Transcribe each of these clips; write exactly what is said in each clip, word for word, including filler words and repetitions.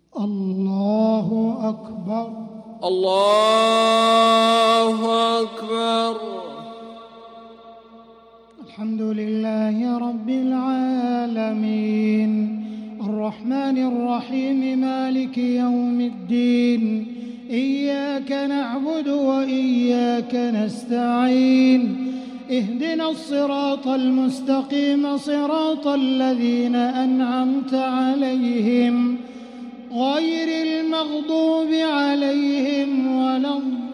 الله أكبر. الله أكبر. الحمد لله رب العالمين الرحمن الرحيم مالك يوم الدين إياك نعبد وإياك نستعين اهدنا الصراط المستقيم صراط الذين أنعمت عليهم غير المغضوب عليهم ولا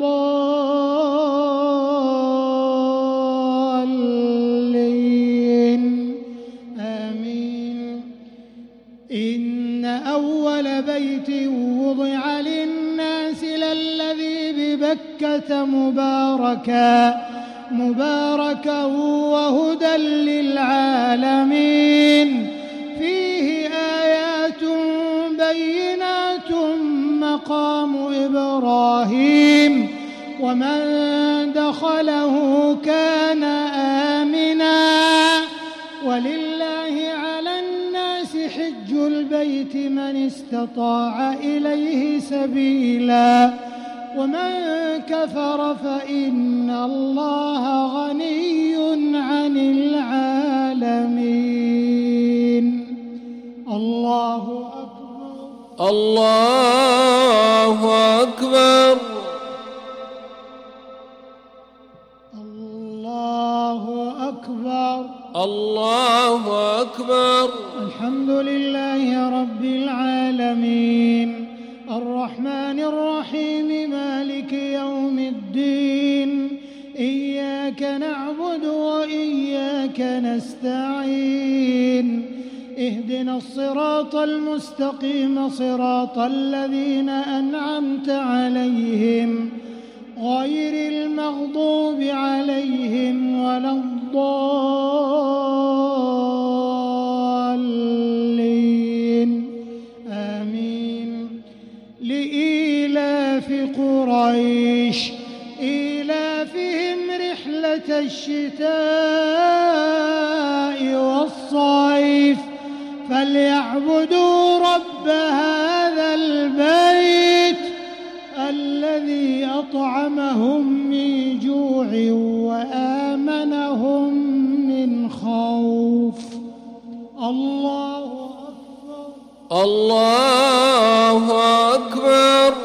الضالين آمين. إن أول بيت وضع للناس للذي ببكة مباركا مباركا وهدى للعالمين فيه آيات بينات مقام إبراهيم ومن دخله كان آمنا ولله على الناس حج البيت من استطاع إليه سبيلا ومن كفر فإن الله غني عن العالمين. الله أكبر. الله أكبر. الله أكبر. الله أكبر. الحمد لله رب العالمين الرحمن الرحيم مالك يوم الدين إياك نعبد وإياك نستعين اهدنا الصراط المستقيم صراط الذين أنعمت عليهم غير المغضوب عليهم ولا الضالين آمين. لإيلاف قريش إيلافهم رحلة الشتاء والصيف فليعبدوا رب هذا البيت الذي أطعمهم من جوع وآمنهم من خوف. الله أكبر. الله أكبر.